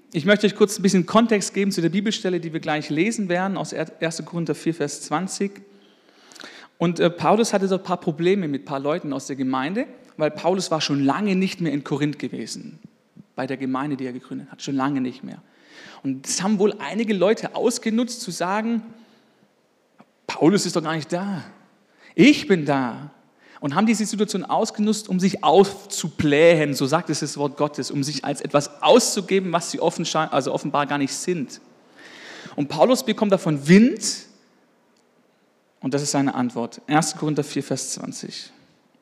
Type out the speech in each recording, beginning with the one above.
Ich möchte euch kurz ein bisschen Kontext geben zu der Bibelstelle, die wir gleich lesen werden, aus 1. Korinther 4, Vers 20. Und Paulus hatte dort ein paar Probleme mit ein paar Leuten aus der Gemeinde, weil Paulus war schon lange nicht mehr in Korinth gewesen, bei der Gemeinde, die er gegründet hat, schon lange nicht mehr. Und das haben wohl einige Leute ausgenutzt, zu sagen, Paulus ist doch gar nicht da, ich bin da. Und haben diese Situation ausgenutzt, um sich aufzublähen, so sagt es das Wort Gottes, um sich als etwas auszugeben, was sie offenbar gar nicht sind. Und Paulus bekommt davon Wind, und das ist seine Antwort. 1. Korinther 4, Vers 20.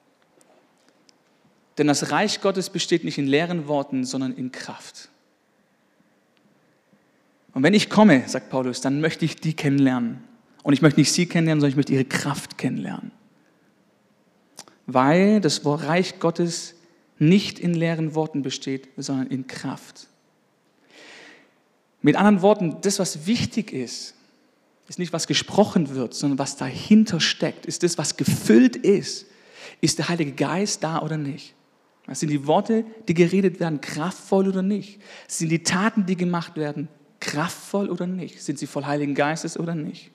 Denn das Reich Gottes besteht nicht in leeren Worten, sondern in Kraft. Und wenn ich komme, sagt Paulus, dann möchte ich die kennenlernen. Und ich möchte nicht sie kennenlernen, sondern ich möchte ihre Kraft kennenlernen. Weil das Reich Gottes nicht in leeren Worten besteht, sondern in Kraft. Mit anderen Worten, das, was wichtig ist nicht, was gesprochen wird, sondern was dahinter steckt, ist das, was gefüllt ist. Ist der Heilige Geist da oder nicht? Sind die Worte, die geredet werden, kraftvoll oder nicht? Sind die Taten, die gemacht werden, kraftvoll oder nicht? Sind sie voll Heiligen Geistes oder nicht?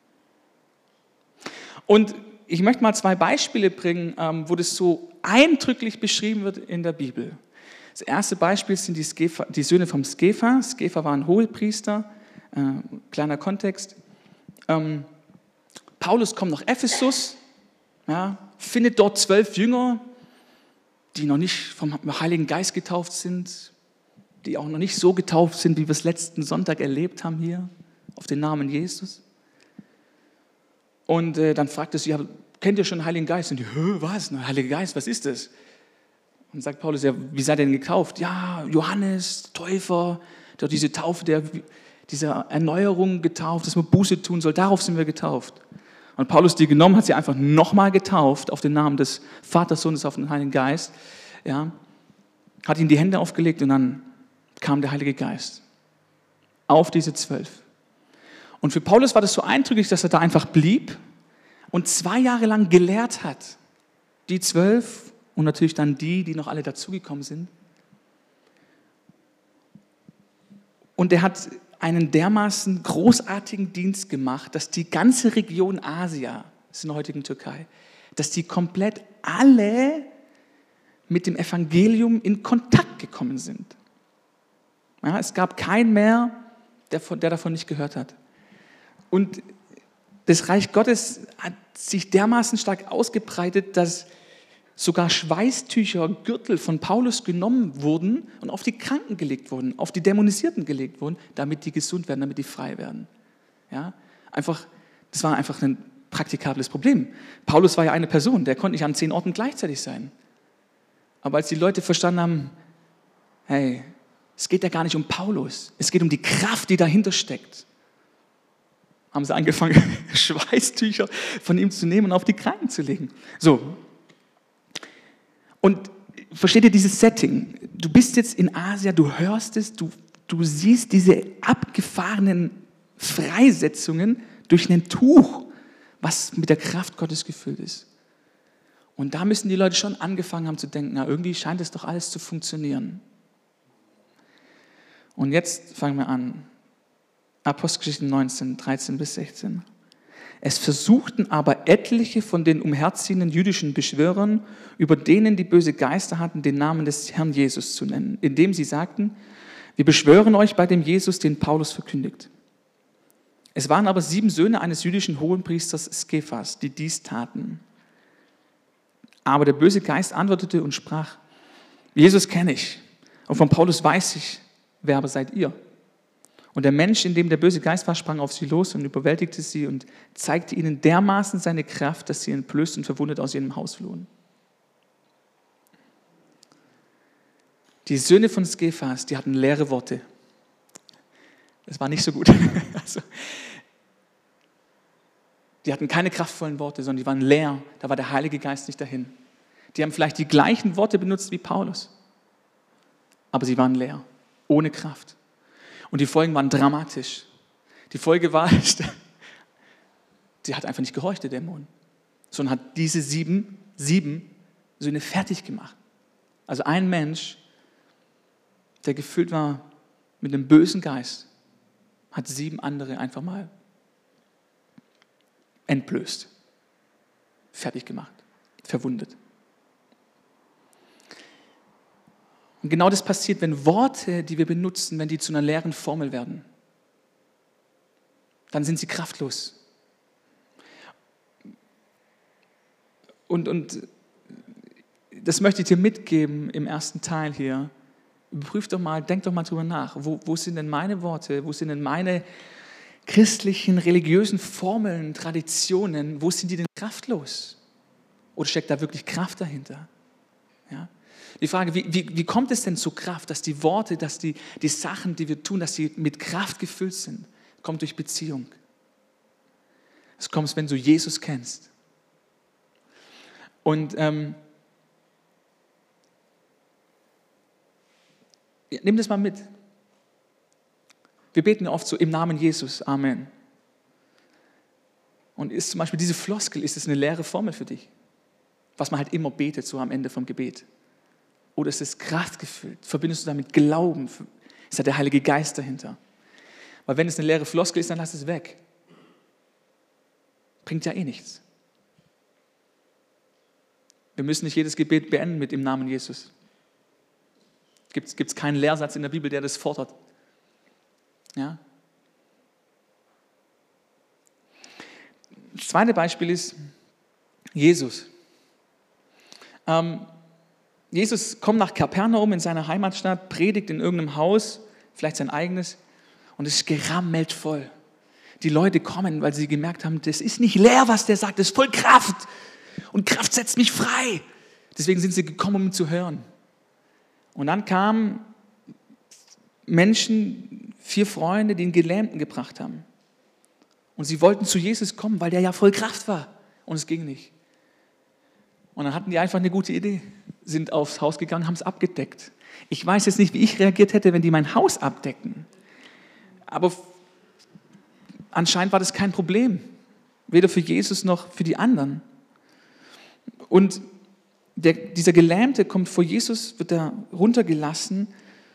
Und ich möchte mal 2 Beispiele bringen, wo das so eindrücklich beschrieben wird in der Bibel. Das erste Beispiel sind die Söhne vom Skepha. Skepha war ein Hohepriester, kleiner Kontext. Paulus kommt nach Ephesus, ja, findet dort 12 Jünger, die noch nicht vom Heiligen Geist getauft sind, die auch noch nicht so getauft sind, wie wir es letzten Sonntag erlebt haben hier, auf den Namen Jesus. Und dann fragt er sie, ja, kennt ihr schon den Heiligen Geist? Und die, was? Ein Heiliger Geist, was ist das? Und sagt Paulus, ja, wie seid ihr denn getauft? Ja, Johannes, Täufer, der diese Taufe, diese Erneuerung getauft, dass man Buße tun soll, darauf sind wir getauft. Und Paulus die genommen, hat sie einfach nochmal getauft, auf den Namen des Vaters, Sohnes, auf den Heiligen Geist, ja, hat ihnen die Hände aufgelegt und dann kam der Heilige Geist auf diese 12. Und für Paulus war das so eindrücklich, dass er da einfach blieb und 2 Jahre lang gelehrt hat. Die 12 und natürlich dann die noch alle dazugekommen sind. Und er hat einen dermaßen großartigen Dienst gemacht, dass die ganze Region Asia, das ist in der heutigen Türkei, dass die komplett alle mit dem Evangelium in Kontakt gekommen sind. Ja, es gab keinen mehr, der davon nicht gehört hat. Und das Reich Gottes hat sich dermaßen stark ausgebreitet, dass sogar Schweißtücher, Gürtel von Paulus genommen wurden und auf die Kranken gelegt wurden, auf die Dämonisierten gelegt wurden, damit die gesund werden, damit die frei werden. Ja, das war einfach ein praktikables Problem. Paulus war ja eine Person, der konnte nicht an 10 Orten gleichzeitig sein. Aber als die Leute verstanden haben, hey, es geht ja gar nicht um Paulus, es geht um die Kraft, die dahinter steckt, haben sie angefangen, Schweißtücher von ihm zu nehmen und auf die Kranken zu legen. So. Und versteht ihr dieses Setting? Du bist jetzt in Asien, du hörst es, du siehst diese abgefahrenen Freisetzungen durch ein Tuch, was mit der Kraft Gottes gefüllt ist. Und da müssen die Leute schon angefangen haben zu denken, na, irgendwie scheint es doch alles zu funktionieren. Und jetzt fangen wir an. Apostelgeschichte 19, 13 bis 16. Es versuchten aber etliche von den umherziehenden jüdischen Beschwörern, über denen die böse Geister hatten, den Namen des Herrn Jesus zu nennen, indem sie sagten, wir beschwören euch bei dem Jesus, den Paulus verkündigt. Es waren aber 7 Söhne eines jüdischen Hohenpriesters Skephas, die dies taten. Aber der böse Geist antwortete und sprach, Jesus kenne ich, und von Paulus weiß ich, wer aber seid ihr? Und der Mensch, in dem der böse Geist war, sprang auf sie los und überwältigte sie und zeigte ihnen dermaßen seine Kraft, dass sie entblößt und verwundet aus ihrem Haus flohen. Die Söhne von Skephas, die hatten leere Worte. Das war nicht so gut. Also, die hatten keine kraftvollen Worte, sondern die waren leer. Da war der Heilige Geist nicht dahin. Die haben vielleicht die gleichen Worte benutzt wie Paulus, aber sie waren leer, ohne Kraft. Und die Folgen waren dramatisch. Die Folge war, die hat einfach nicht gehorcht, der Dämon, sondern hat diese sieben Söhne fertig gemacht. Also ein Mensch, der gefüllt war mit einem bösen Geist, hat 7 andere einfach mal entblößt, fertig gemacht, verwundet. Und genau das passiert, wenn Worte, die wir benutzen, wenn die zu einer leeren Formel werden. Dann sind sie kraftlos. Und das möchte ich dir mitgeben im ersten Teil hier. Überprüf doch mal, denk doch mal drüber nach. Wo sind denn meine Worte? Wo sind denn meine christlichen, religiösen Formeln, Traditionen? Wo sind die denn kraftlos? Oder steckt da wirklich Kraft dahinter? Ja? Die Frage, wie kommt es denn zu Kraft, dass die Worte, dass die Sachen, die wir tun, dass sie mit Kraft gefüllt sind? Das kommt durch Beziehung. Es kommt, wenn du Jesus kennst. Und nimm das mal mit. Wir beten oft so im Namen Jesus, Amen. Und ist zum Beispiel diese Floskel, ist es eine leere Formel für dich? Was man halt immer betet, so am Ende vom Gebet. Oder ist es kraftgefüllt? Verbindest du damit Glauben? Ist da der Heilige Geist dahinter? Weil wenn es eine leere Floskel ist, dann lass es weg. Bringt ja eh nichts. Wir müssen nicht jedes Gebet beenden mit im Namen Jesus. Gibt es keinen Lehrsatz in der Bibel, der das fordert. Ja? Das zweite Beispiel ist Jesus. Jesus kommt nach Kapernaum in seiner Heimatstadt, predigt in irgendeinem Haus, vielleicht sein eigenes, und es ist gerammelt voll. Die Leute kommen, weil sie gemerkt haben, das ist nicht leer, was der sagt, das ist voll Kraft. Und Kraft setzt mich frei. Deswegen sind sie gekommen, um ihn zu hören. Und dann kamen Menschen, 4 Freunde, die einen Gelähmten gebracht haben. Und sie wollten zu Jesus kommen, weil der ja voll Kraft war. Und es ging nicht. Und dann hatten die einfach eine gute Idee. Sind aufs Haus gegangen, haben es abgedeckt. Ich weiß jetzt nicht, wie ich reagiert hätte, wenn die mein Haus abdecken. Aber anscheinend war das kein Problem. Weder für Jesus noch für die anderen. Und dieser Gelähmte kommt vor Jesus, wird da runtergelassen.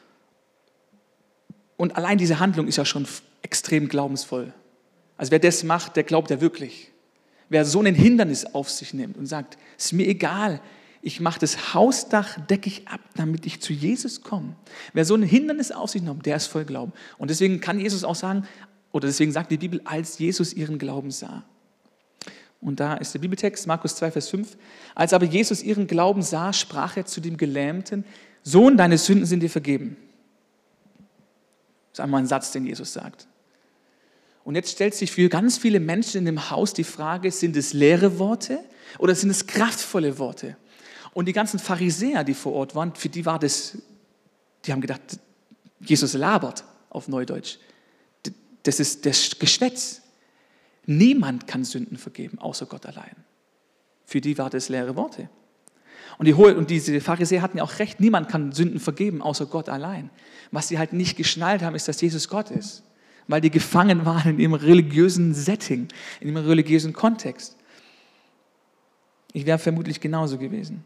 Und allein diese Handlung ist ja schon extrem glaubensvoll. Also wer das macht, der glaubt ja wirklich. Wer so ein Hindernis auf sich nimmt und sagt, es ist mir egal, ich mache das Hausdach, decke ich ab, damit ich zu Jesus komme. Wer so ein Hindernis auf sich nimmt, der ist voll Glauben. Und deswegen kann Jesus auch sagen, oder deswegen sagt die Bibel, als Jesus ihren Glauben sah. Und da ist der Bibeltext, Markus 2, Vers 5. Als aber Jesus ihren Glauben sah, sprach er zu dem Gelähmten, Sohn, deine Sünden sind dir vergeben. Das ist einmal ein Satz, den Jesus sagt. Und jetzt stellt sich für ganz viele Menschen in dem Haus die Frage, sind es leere Worte oder sind es kraftvolle Worte? Und die ganzen Pharisäer, die vor Ort waren, für die war das, die haben gedacht, Jesus labert auf Neudeutsch. Das ist das Geschwätz. Niemand kann Sünden vergeben, außer Gott allein. Für die war das leere Worte. Und diese Pharisäer hatten ja auch recht, niemand kann Sünden vergeben, außer Gott allein. Was sie halt nicht geschnallt haben, ist, dass Jesus Gott ist. Weil die gefangen waren in ihrem religiösen Setting, in ihrem religiösen Kontext. Ich wäre vermutlich genauso gewesen.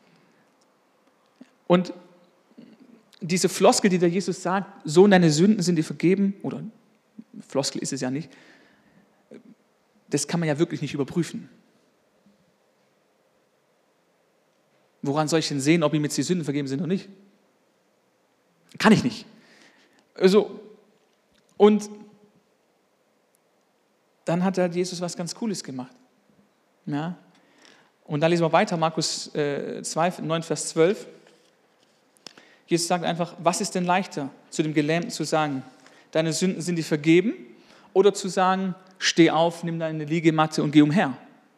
Und diese Floskel, die der Jesus sagt, Sohn, deine Sünden sind dir vergeben, oder Floskel ist es ja nicht, das kann man ja wirklich nicht überprüfen. Woran soll ich denn sehen, ob ihm jetzt die Sünden vergeben sind oder nicht? Kann ich nicht. Also, und dann hat halt Jesus was ganz Cooles gemacht. Ja? Und dann lesen wir weiter, Markus 2, 9, Vers 12. Jesus sagt einfach, was ist denn leichter, zu dem Gelähmten zu sagen, deine Sünden sind dir vergeben, oder zu sagen, steh auf, nimm deine Liegematte und geh umher.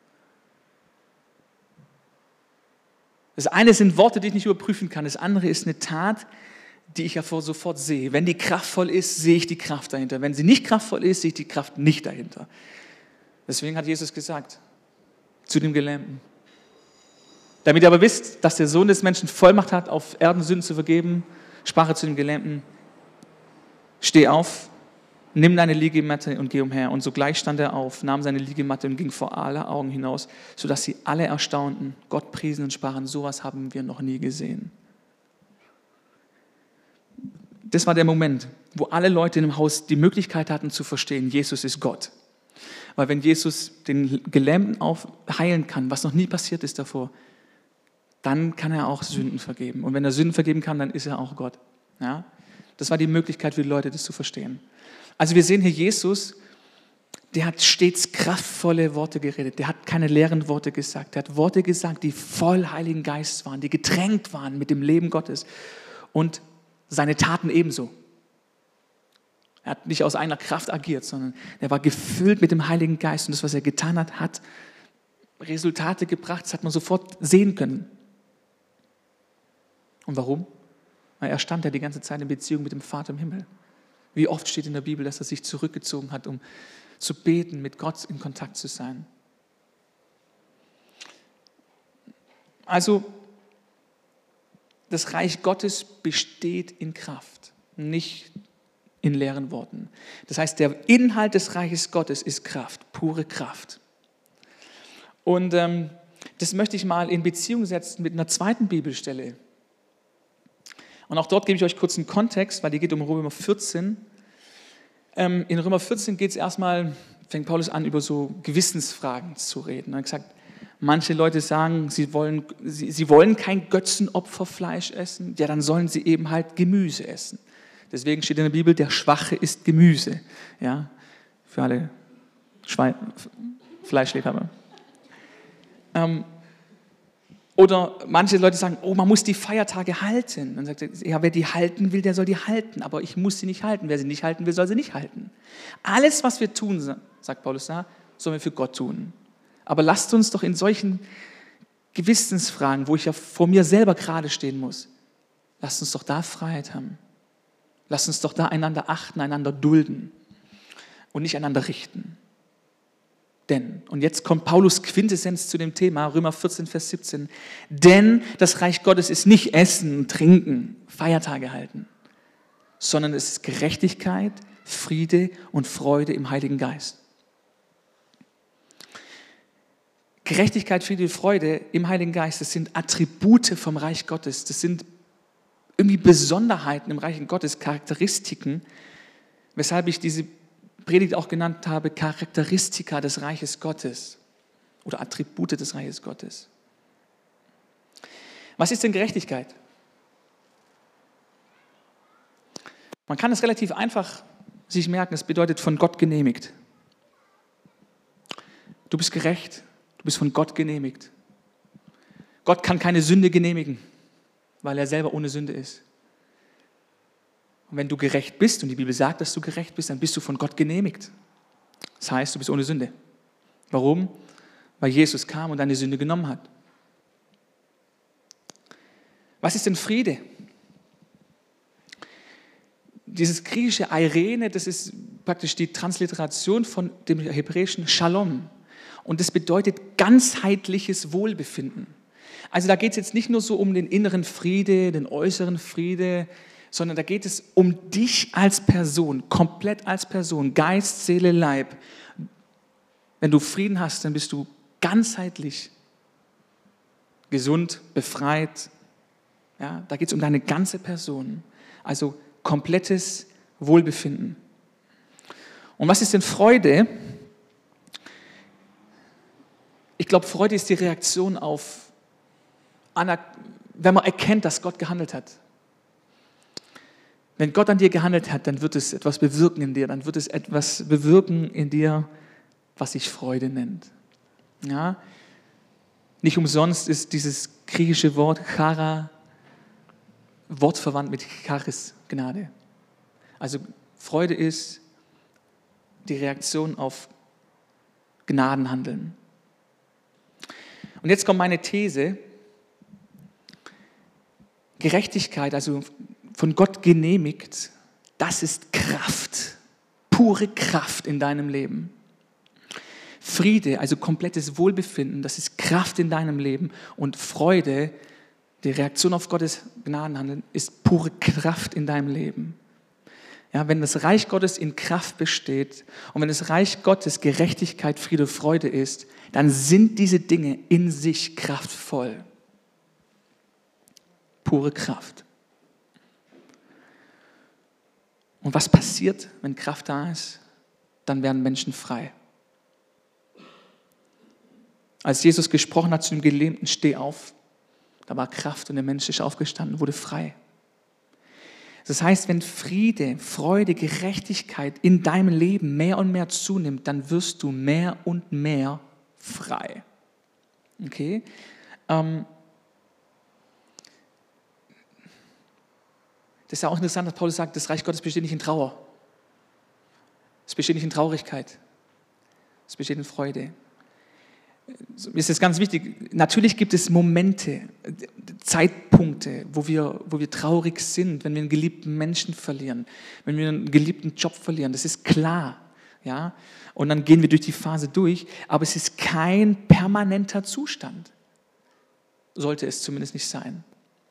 Das eine sind Worte, die ich nicht überprüfen kann, das andere ist eine Tat, die ich ja sofort sehe. Wenn die kraftvoll ist, sehe ich die Kraft dahinter. Wenn sie nicht kraftvoll ist, sehe ich die Kraft nicht dahinter. Deswegen hat Jesus gesagt, zu dem Gelähmten. Damit ihr aber wisst, dass der Sohn des Menschen Vollmacht hat, auf Erden Sünden zu vergeben, sprach er zu dem Gelähmten, steh auf, nimm deine Liegematte und geh umher. Und sogleich stand er auf, nahm seine Liegematte und ging vor aller Augen hinaus, sodass sie alle erstaunten, Gott priesen und sprachen, sowas haben wir noch nie gesehen. Das war der Moment, wo alle Leute in dem Haus die Möglichkeit hatten zu verstehen, Jesus ist Gott. Weil wenn Jesus den Gelähmten heilen kann, was noch nie passiert ist davor, dann kann er auch Sünden vergeben. Und wenn er Sünden vergeben kann, dann ist er auch Gott. Ja? Das war die Möglichkeit für die Leute, das zu verstehen. Also wir sehen hier Jesus, der hat stets kraftvolle Worte geredet. Der hat keine leeren Worte gesagt. Der hat Worte gesagt, die voll Heiligen Geist waren, die getränkt waren mit dem Leben Gottes. Und seine Taten ebenso. Er hat nicht aus einer Kraft agiert, sondern er war gefüllt mit dem Heiligen Geist. Und das, was er getan hat, hat Resultate gebracht. Das hat man sofort sehen können. Und warum? Weil er stand ja die ganze Zeit in Beziehung mit dem Vater im Himmel. Wie oft steht in der Bibel, dass er sich zurückgezogen hat, um zu beten, mit Gott in Kontakt zu sein. Also, das Reich Gottes besteht in Kraft, nicht in leeren Worten. Das heißt, der Inhalt des Reiches Gottes ist Kraft, pure Kraft. Und das möchte ich mal in Beziehung setzen mit einer zweiten Bibelstelle. Und auch dort gebe ich euch kurz einen Kontext, weil die geht um Römer 14. In Römer 14 geht es erstmal, fängt Paulus an, über so Gewissensfragen zu reden. Er hat gesagt, manche Leute sagen, sie wollen kein Götzenopferfleisch essen, ja, dann sollen sie eben halt Gemüse essen. Deswegen steht in der Bibel, der Schwache isst Gemüse. Ja, für alle Fleischliebhaber. Oder manche Leute sagen, oh, man muss die Feiertage halten. Dann sagt er, ja, wer die halten will, der soll die halten, aber ich muss sie nicht halten. Wer sie nicht halten will, soll sie nicht halten. Alles, was wir tun, sagt Paulus da, sollen wir für Gott tun. Aber lasst uns doch in solchen Gewissensfragen, wo ich ja vor mir selber gerade stehen muss, lasst uns doch da Freiheit haben. Lasst uns doch da einander achten, einander dulden und nicht einander richten. Denn, und jetzt kommt Paulus Quintessenz zu dem Thema, Römer 14, Vers 17, denn das Reich Gottes ist nicht Essen, Trinken, Feiertage halten, sondern es ist Gerechtigkeit, Friede und Freude im Heiligen Geist. Gerechtigkeit, Friede und Freude im Heiligen Geist, das sind Attribute vom Reich Gottes, das sind irgendwie Besonderheiten im Reich Gottes, Charakteristiken, weshalb ich diese Predigt auch genannt habe, Charakteristika des Reiches Gottes oder Attribute des Reiches Gottes. Was ist denn Gerechtigkeit? Man kann es relativ einfach sich merken, es bedeutet von Gott genehmigt. Du bist gerecht, du bist von Gott genehmigt. Gott kann keine Sünde genehmigen, weil er selber ohne Sünde ist. Und wenn du gerecht bist, und die Bibel sagt, dass du gerecht bist, dann bist du von Gott genehmigt. Das heißt, du bist ohne Sünde. Warum? Weil Jesus kam und deine Sünde genommen hat. Was ist denn Friede? Dieses griechische Eirene, das ist praktisch die Transliteration von dem hebräischen Shalom. Und das bedeutet ganzheitliches Wohlbefinden. Also da geht es jetzt nicht nur so um den inneren Friede, den äußeren Friede, sondern da geht es um dich als Person, komplett als Person, Geist, Seele, Leib. Wenn du Frieden hast, dann bist du ganzheitlich gesund, befreit. Ja, da geht es um deine ganze Person, also komplettes Wohlbefinden. Und was ist denn Freude? Ich glaube, Freude ist die Reaktion auf, wenn man erkennt, dass Gott gehandelt hat. Wenn Gott an dir gehandelt hat, dann wird es etwas bewirken in dir, dann wird es etwas bewirken in dir, was sich Freude nennt. Ja? Nicht umsonst ist dieses griechische Wort Chara wortverwandt mit Charis, Gnade. Also Freude ist die Reaktion auf Gnadenhandeln. Und jetzt kommt meine These. Gerechtigkeit, also von Gott genehmigt, das ist Kraft, pure Kraft in deinem Leben. Friede, also komplettes Wohlbefinden, das ist Kraft in deinem Leben. Und Freude, die Reaktion auf Gottes Gnadenhandeln, ist pure Kraft in deinem Leben. Ja, wenn das Reich Gottes in Kraft besteht und wenn das Reich Gottes Gerechtigkeit, Friede, Freude ist, dann sind diese Dinge in sich kraftvoll. Pure Kraft. Und was passiert, wenn Kraft da ist? Dann werden Menschen frei. Als Jesus gesprochen hat zu dem Gelähmten, steh auf, da war Kraft und der Mensch ist aufgestanden, wurde frei. Das heißt, wenn Friede, Freude, Gerechtigkeit in deinem Leben mehr und mehr zunimmt, dann wirst du mehr und mehr frei. Okay? Das ist ja auch interessant, dass Paulus sagt, das Reich Gottes besteht nicht in Trauer. Es besteht nicht in Traurigkeit. Es besteht in Freude. Mir ist das ganz wichtig. Natürlich gibt es Momente, Zeitpunkte, wo wir traurig sind, wenn wir einen geliebten Menschen verlieren, wenn wir einen geliebten Job verlieren. Das ist klar. Ja? Und dann gehen wir durch die Phase durch. Aber es ist kein permanenter Zustand. Sollte es zumindest nicht sein.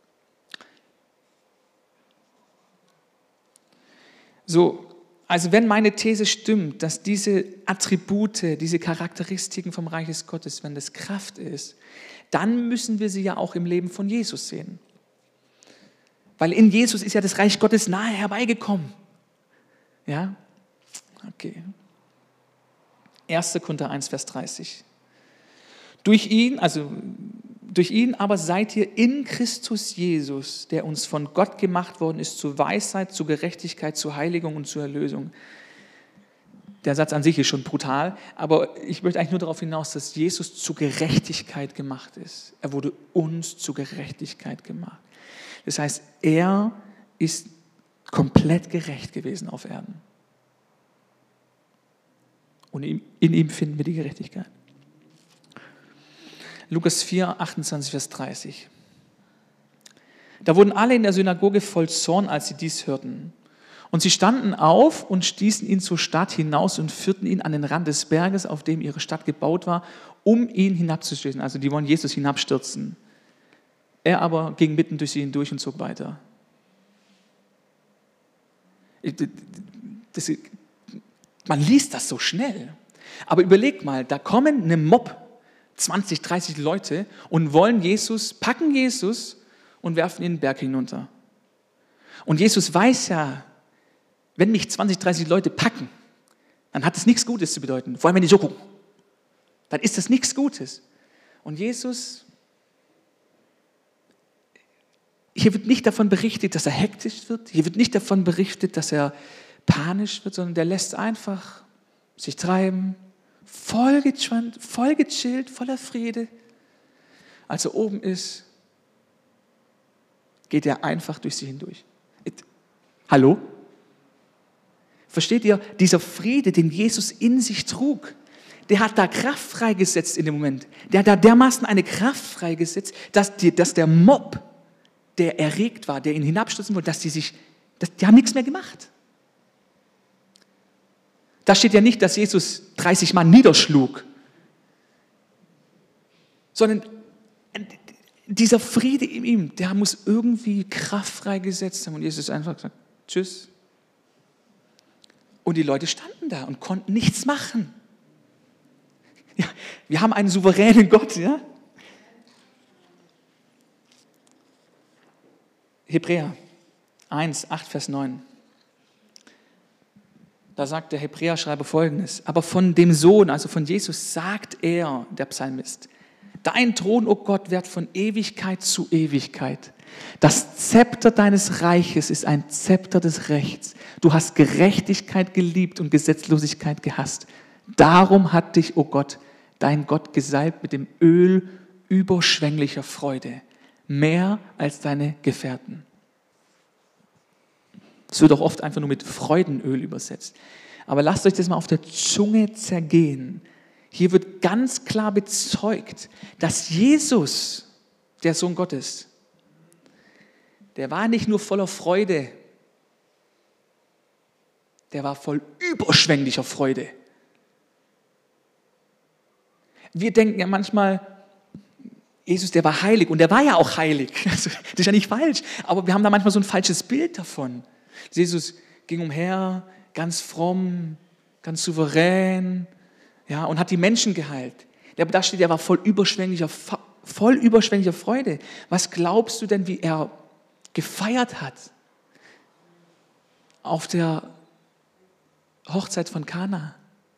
So, also wenn meine These stimmt, dass diese Attribute, diese Charakteristiken vom Reich des Gottes, wenn das Kraft ist, dann müssen wir sie ja auch im Leben von Jesus sehen. Weil in Jesus ist ja das Reich Gottes nahe herbeigekommen. Ja? Okay. 1. Korinther 1, Vers 30. Durch ihn aber seid ihr in Christus Jesus, der uns von Gott gemacht worden ist, zur Weisheit, zur Gerechtigkeit, zur Heiligung und zur Erlösung. Der Satz an sich ist schon brutal, aber ich möchte eigentlich nur darauf hinaus, dass Jesus zur Gerechtigkeit gemacht ist. Er wurde uns zur Gerechtigkeit gemacht. Das heißt, er ist komplett gerecht gewesen auf Erden. Und in ihm finden wir die Gerechtigkeit. Lukas 4, 28, Vers 30. Da wurden alle in der Synagoge voll Zorn, als sie dies hörten. Und sie standen auf und stießen ihn zur Stadt hinaus und führten ihn an den Rand des Berges, auf dem ihre Stadt gebaut war, um ihn hinabzustürzen. Also die wollen Jesus hinabstürzen. Er aber ging mitten durch sie hindurch und zog weiter. Man liest das so schnell. Aber überleg mal, da kommen eine Mob, 20, 30 Leute und packen Jesus und werfen ihn den Berg hinunter. Und Jesus weiß ja, wenn mich 20, 30 Leute packen, dann hat es nichts Gutes zu bedeuten. Vor allem, wenn die so gucken. Dann ist das nichts Gutes. Und Jesus, hier wird nicht davon berichtet, dass er hektisch wird. Hier wird nicht davon berichtet, dass er panisch wird, sondern der lässt einfach sich treiben, voll gespannt, voll gechillt, voller Friede. Als er oben ist, geht er einfach durch sie hindurch. Hallo? Versteht ihr? Dieser Friede, den Jesus in sich trug, der hat da Kraft freigesetzt in dem Moment. Der hat da dermaßen eine Kraft freigesetzt, dass der Mob, der erregt war, der ihn hinabstürzen wollte, die haben nichts mehr gemacht. Da steht ja nicht, dass Jesus 30 Mann niederschlug, sondern dieser Friede in ihm, der muss irgendwie Kraft freigesetzt haben. Und Jesus einfach gesagt, tschüss. Und die Leute standen da und konnten nichts machen. Ja, wir haben einen souveränen Gott. Ja? Hebräer 1, 8, Vers 9. Da sagt der Hebräerschreiber Folgendes: Aber von dem Sohn, also von Jesus, sagt er, der Psalmist: Dein Thron, o Gott, währt von Ewigkeit zu Ewigkeit. Das Zepter deines Reiches ist ein Zepter des Rechts. Du hast Gerechtigkeit geliebt und Gesetzlosigkeit gehasst. Darum hat dich, o Gott, dein Gott gesalbt mit dem Öl überschwänglicher Freude, mehr als deine Gefährten. Es wird auch oft einfach nur mit Freudenöl übersetzt. Aber lasst euch das mal auf der Zunge zergehen. Hier wird ganz klar bezeugt, dass Jesus, der Sohn Gottes, der war nicht nur voller Freude, der war voll überschwänglicher Freude. Wir denken ja manchmal, Jesus, der war heilig, und der war ja auch heilig. Also, das ist ja nicht falsch, aber wir haben da manchmal so ein falsches Bild davon. Jesus ging umher, ganz fromm, ganz souverän, ja, und hat die Menschen geheilt. Aber da steht, er war voll überschwänglicher Freude. Was glaubst du denn, wie er gefeiert hat? auf der Hochzeit von Kana.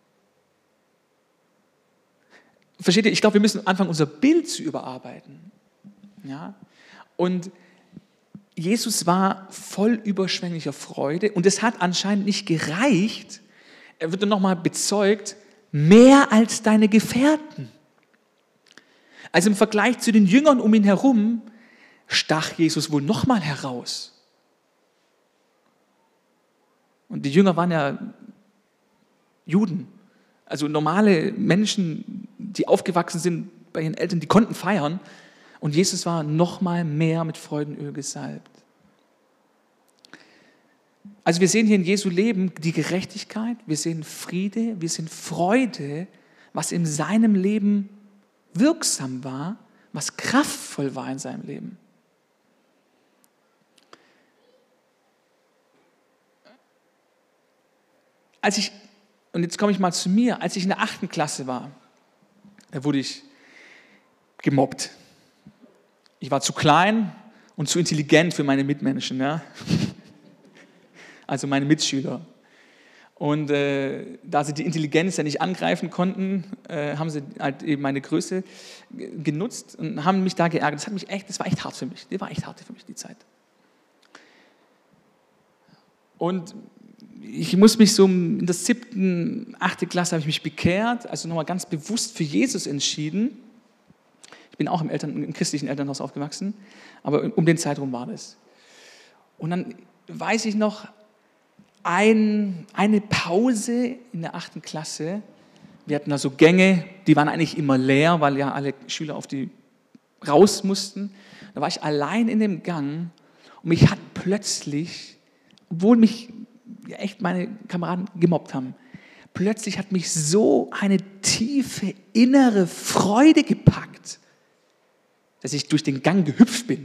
Versteht ihr? Ich glaube, wir müssen anfangen, unser Bild zu überarbeiten. Ja? Und Jesus war voll überschwänglicher Freude und es hat anscheinend nicht gereicht. Er wird dann nochmal bezeugt, mehr als deine Gefährten. Also im Vergleich zu den Jüngern um ihn herum stach Jesus wohl nochmal heraus. Und die Jünger waren ja Juden, also normale Menschen, die aufgewachsen sind bei ihren Eltern, die konnten feiern. Und Jesus war nochmal mehr mit Freudenöl gesalbt. Also wir sehen hier in Jesu Leben die Gerechtigkeit, wir sehen Friede, wir sehen Freude, was in seinem Leben wirksam war, was kraftvoll war in seinem Leben. Und jetzt komme ich mal zu mir, als ich in der 8. Klasse war, da wurde ich gemobbt. Ich war zu klein und zu intelligent für meine Mitmenschen, ja? Also meine Mitschüler. Und da sie die Intelligenz ja nicht angreifen konnten, haben sie halt eben meine Größe genutzt und haben mich da geärgert. Das war echt hart für mich. Die war echt hart für mich, die Zeit. Und ich muss mich so in der 7., 8. Klasse habe ich mich bekehrt, also nochmal ganz bewusst für Jesus entschieden. Ich bin auch im christlichen Elternhaus aufgewachsen, aber um den Zeitraum war das. Und dann weiß ich noch, eine Pause in der 8. Klasse, wir hatten da so Gänge, die waren eigentlich immer leer, weil ja alle Schüler auf die raus mussten. Da war ich allein in dem Gang und mich hat plötzlich, obwohl mich ja echt meine Kameraden gemobbt haben, plötzlich hat mich so eine tiefe innere Freude gepackt, dass ich durch den Gang gehüpft bin.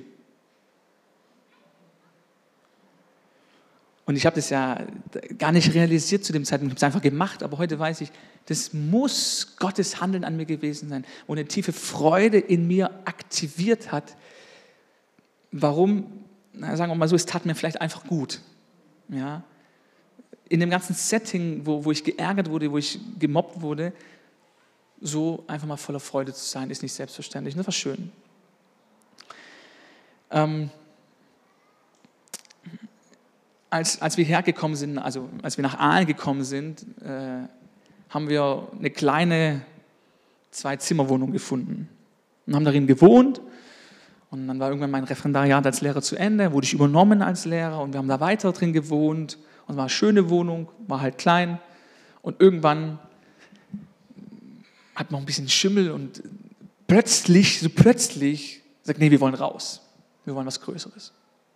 Und ich habe das ja gar nicht realisiert zu dem Zeitpunkt, ich habe es einfach gemacht, aber heute weiß ich, das muss Gottes Handeln an mir gewesen sein, wo eine tiefe Freude in mir aktiviert hat. Warum? Sagen wir mal so, es tat mir vielleicht einfach gut. Ja? In dem ganzen Setting, wo ich geärgert wurde, wo ich gemobbt wurde, so einfach mal voller Freude zu sein, ist nicht selbstverständlich. Das war schön. Als wir hergekommen sind, also als wir nach Aalen gekommen sind, haben wir eine kleine 2-Zimmer-Wohnung gefunden und haben darin gewohnt. Und dann war irgendwann mein Referendariat als Lehrer zu Ende, wurde ich übernommen als Lehrer und wir haben da weiter drin gewohnt. Und es war eine schöne Wohnung, war halt klein. Und irgendwann hat man ein bisschen Schimmel und plötzlich sagt, nee, wir wollen raus. Wir wollen was Größeres.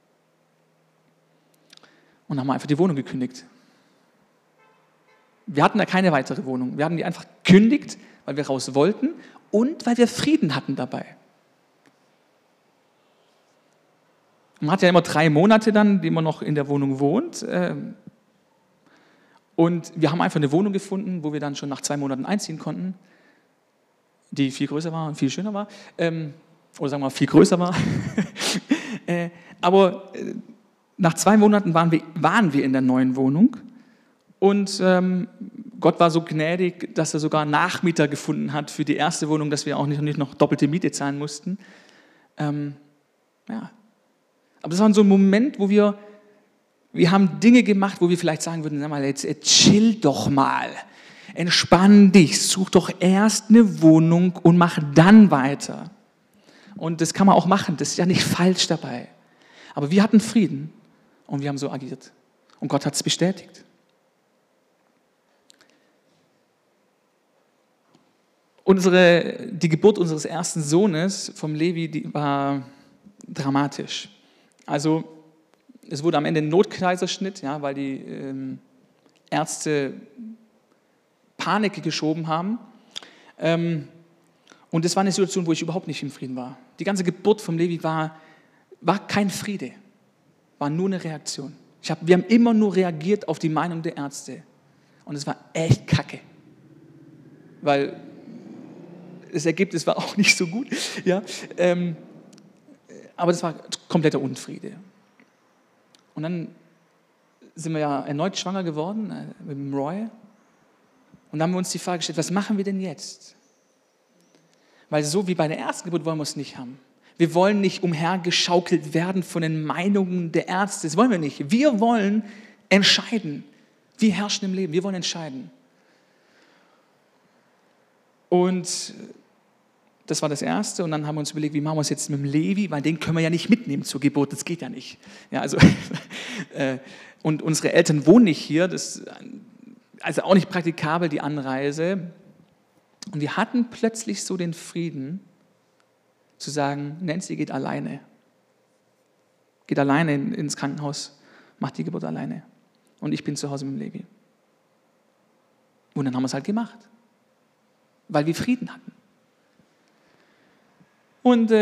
Und dann haben wir einfach die Wohnung gekündigt. Wir hatten da keine weitere Wohnung. Wir hatten die einfach gekündigt, weil wir raus wollten und weil wir Frieden hatten dabei. Man hat ja immer 3 Monate dann, die man noch in der Wohnung wohnt. Und wir haben einfach eine Wohnung gefunden, wo wir dann schon nach 2 Monaten einziehen konnten, die viel größer war und viel schöner war. Oder sagen wir mal, viel größer war. Aber nach 2 Monaten waren wir in der neuen Wohnung. Und Gott war so gnädig, dass er sogar einen Nachmieter gefunden hat für die erste Wohnung, dass wir auch nicht noch doppelte Miete zahlen mussten. Ja. Aber das war so ein Moment, wo wir haben Dinge gemacht, wo wir vielleicht sagen würden, sag mal, jetzt chill doch mal, entspann dich, such doch erst eine Wohnung und mach dann weiter. Und das kann man auch machen, das ist ja nicht falsch dabei. Aber wir hatten Frieden und wir haben so agiert. Und Gott hat es bestätigt. Die Geburt unseres ersten Sohnes, vom Levi, die war dramatisch. Also es wurde am Ende ein Notkaiserschnitt, ja, weil die Ärzte Panik geschoben haben. Und das war eine Situation, wo ich überhaupt nicht im Frieden war. Die ganze Geburt vom Levi war kein Friede, war nur eine Reaktion. Wir haben immer nur reagiert auf die Meinung der Ärzte. Und es war echt kacke. Weil das Ergebnis war auch nicht so gut. Ja? Aber das war kompletter Unfriede. Und dann sind wir ja erneut schwanger geworden mit dem Roy. Und dann haben wir uns die Frage gestellt, was machen wir denn jetzt? Weil so wie bei der ersten Geburt wollen wir es nicht haben. Wir wollen nicht umhergeschaukelt werden von den Meinungen der Ärzte. Das wollen wir nicht. Wir wollen entscheiden. Wir herrschen im Leben. Wir wollen entscheiden. Und das war das Erste. Und dann haben wir uns überlegt, wie machen wir es jetzt mit dem Levi? Weil den können wir ja nicht mitnehmen zur Geburt. Das geht ja nicht. Ja, also, und unsere Eltern wohnen nicht hier. Das ist also auch nicht praktikabel, die Anreise. Und wir hatten plötzlich so den Frieden, zu sagen, Nancy geht alleine. Geht alleine ins Krankenhaus, macht die Geburt alleine. Und ich bin zu Hause mit dem Levi. Und dann haben wir es halt gemacht. Weil wir Frieden hatten. Und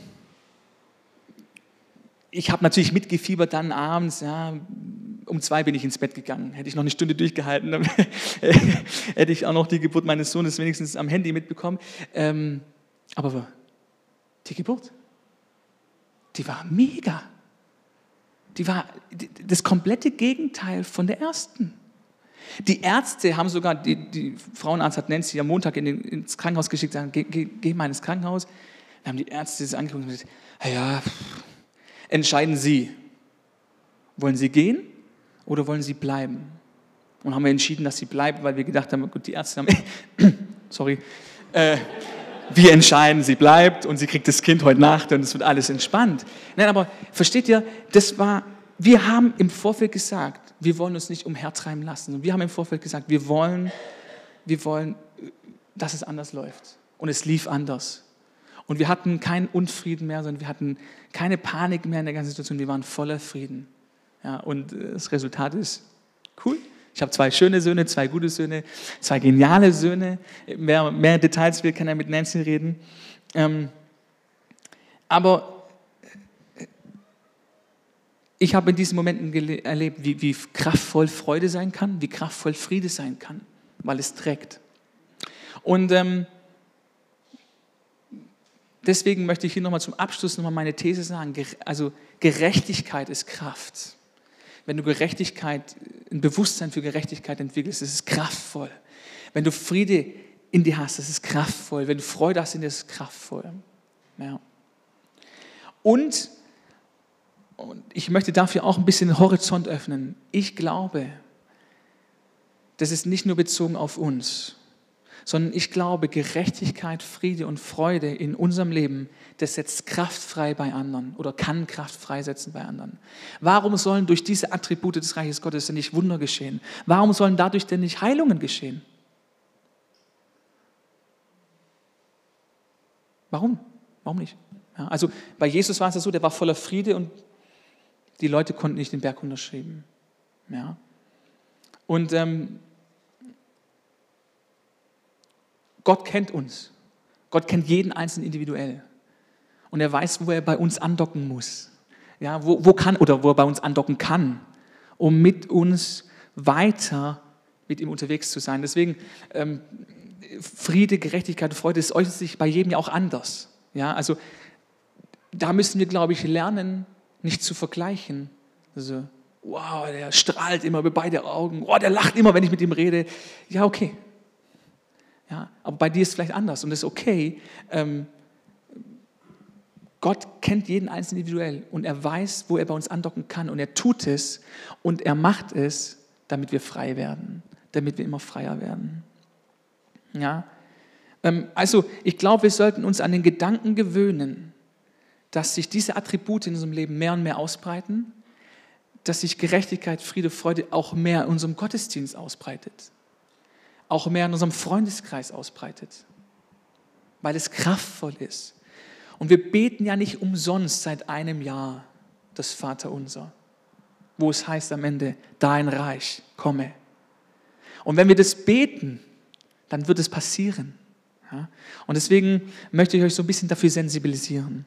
ich habe natürlich mitgefiebert dann abends, ja, um 2 bin ich ins Bett gegangen. Hätte ich noch eine Stunde durchgehalten, dann hätte ich auch noch die Geburt meines Sohnes wenigstens am Handy mitbekommen. Aber die Geburt, die war mega. Die war das komplette Gegenteil von der ersten. Die Ärzte haben sogar, die Frauenarzt hat Nancy am Montag ins Krankenhaus geschickt, sagen, geh mal ins Krankenhaus. Dann haben die Ärzte das angeguckt und gesagt, ja, entscheiden Sie, wollen Sie gehen oder wollen Sie bleiben? Und haben wir entschieden, dass sie bleibt, weil wir gedacht haben, gut, die Ärzte haben, wir entscheiden, sie bleibt und sie kriegt das Kind heute Nacht und es wird alles entspannt. Nein, aber versteht ihr, wir haben im Vorfeld gesagt, wir wollen uns nicht umhertreiben lassen. Und wir haben im Vorfeld gesagt, wir wollen, dass es anders läuft. Und es lief anders. Und wir hatten keinen Unfrieden mehr, sondern wir hatten keine Panik mehr in der ganzen Situation. Wir waren voller Frieden. Ja, und das Resultat ist cool. Ich habe 2 schöne Söhne, 2 gute Söhne, 2 geniale Söhne. Mehr Details kann er mit Nancy reden. Aber ich habe in diesen Momenten erlebt, wie kraftvoll Freude sein kann, wie kraftvoll Friede sein kann, weil es trägt. Und deswegen möchte ich hier nochmal zum Abschluss nochmal meine These sagen. Also Gerechtigkeit ist Kraft. Wenn du ein Bewusstsein für Gerechtigkeit entwickelst, ist es kraftvoll. Wenn du Friede in dir hast, ist es kraftvoll. Wenn du Freude hast in dir, ist es kraftvoll. Ja. Und ich möchte dafür auch ein bisschen den Horizont öffnen. Ich glaube, das ist nicht nur bezogen auf uns, sondern ich glaube, Gerechtigkeit, Friede und Freude in unserem Leben, das setzt Kraft frei bei anderen oder kann Kraft freisetzen bei anderen. Warum sollen durch diese Attribute des Reiches Gottes denn nicht Wunder geschehen? Warum sollen dadurch denn nicht Heilungen geschehen? Warum? Warum nicht? Ja, also bei Jesus war es ja so, der war voller Friede und die Leute konnten nicht den Berg runterschreiben. Ja. Und Gott kennt uns. Gott kennt jeden Einzelnen individuell. Und er weiß, wo er bei uns andocken muss. Ja, wo er bei uns andocken kann, um mit uns weiter mit ihm unterwegs zu sein. Deswegen Friede, Gerechtigkeit und Freude, das äußert sich bei jedem ja auch anders. Ja, also da müssen wir, glaube ich, lernen, nicht zu vergleichen. Also, wow, der strahlt immer über beide Augen. Wow, der lacht immer, wenn ich mit ihm rede. Ja, okay. Ja, aber bei dir ist es vielleicht anders und das ist okay. Gott kennt jeden Einzelnen individuell und er weiß, wo er bei uns andocken kann und er tut es und er macht es, damit wir frei werden, damit wir immer freier werden. Ja? Also ich glaube, wir sollten uns an den Gedanken gewöhnen, dass sich diese Attribute in unserem Leben mehr und mehr ausbreiten, dass sich Gerechtigkeit, Friede, Freude auch mehr in unserem Gottesdienst ausbreitet, auch mehr in unserem Freundeskreis ausbreitet, weil es kraftvoll ist. Und wir beten ja nicht umsonst seit einem Jahr das Vaterunser, wo es heißt am Ende, dein Reich komme. Und wenn wir das beten, dann wird es passieren. Ja? Und deswegen möchte ich euch so ein bisschen dafür sensibilisieren.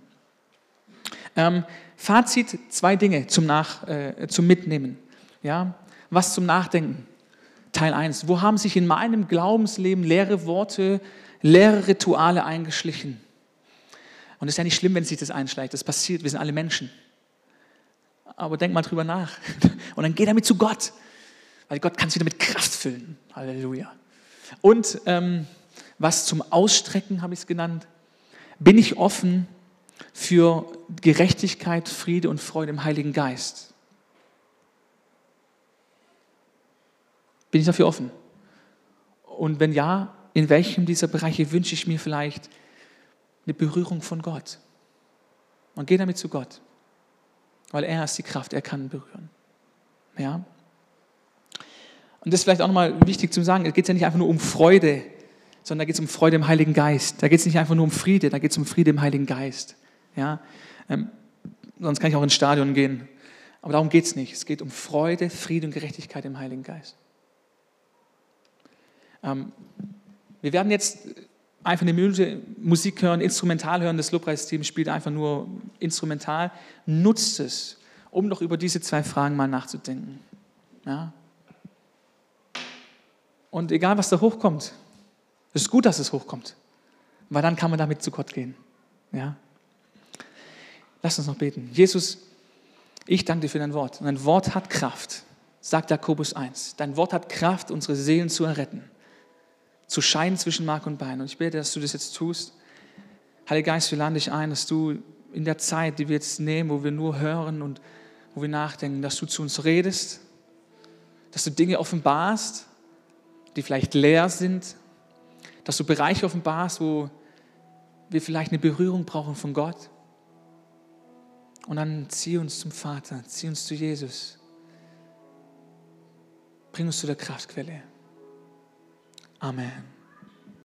Fazit, 2 Dinge zum Mitnehmen. Ja? Was zum Nachdenken. Teil 1. Wo haben sich in meinem Glaubensleben leere Worte, leere Rituale eingeschlichen? Und es ist ja nicht schlimm, wenn sich das einschleicht. Das passiert, wir sind alle Menschen. aber denk mal drüber nach. Und dann geh damit zu Gott, weil Gott kann es wieder mit Kraft füllen. Halleluja. Und was zum Ausstrecken, habe ich es genannt, bin ich offen für Gerechtigkeit, Friede und Freude im Heiligen Geist. Bin ich dafür offen? Und wenn ja, in welchem dieser Bereiche wünsche ich mir vielleicht eine Berührung von Gott? Und geh damit zu Gott, weil er ist die Kraft, er kann berühren. Ja? Und das ist vielleicht auch nochmal wichtig zu sagen, es geht ja nicht einfach nur um Freude, sondern da geht es um Freude im Heiligen Geist. Da geht es nicht einfach nur um Friede, da geht es um Friede im Heiligen Geist. Ja? Sonst kann ich auch ins Stadion gehen. Aber darum geht es nicht. Es geht um Freude, Friede und Gerechtigkeit im Heiligen Geist. Wir werden jetzt einfach eine Minute Musik hören, instrumental hören. Das Lobpreisteam spielt einfach nur instrumental. Nutzt es, um doch über diese 2 Fragen mal nachzudenken. Ja? Und egal, was da hochkommt, es ist gut, dass es hochkommt, weil dann kann man damit zu Gott gehen. Ja? Lass uns noch beten. Jesus, ich danke dir für dein Wort. Und dein Wort hat Kraft, sagt Jakobus 1. Dein Wort hat Kraft, unsere Seelen zu erretten, zu scheiden zwischen Mark und Bein. Und ich bete, dass du das jetzt tust. Heiliger Geist, wir laden dich ein, dass du in der Zeit, die wir jetzt nehmen, wo wir nur hören und wo wir nachdenken, dass du zu uns redest, dass du Dinge offenbarst, die vielleicht leer sind, dass du Bereiche offenbarst, wo wir vielleicht eine Berührung brauchen von Gott. Und dann zieh uns zum Vater, zieh uns zu Jesus. Bring uns zu der Kraftquelle. Amen.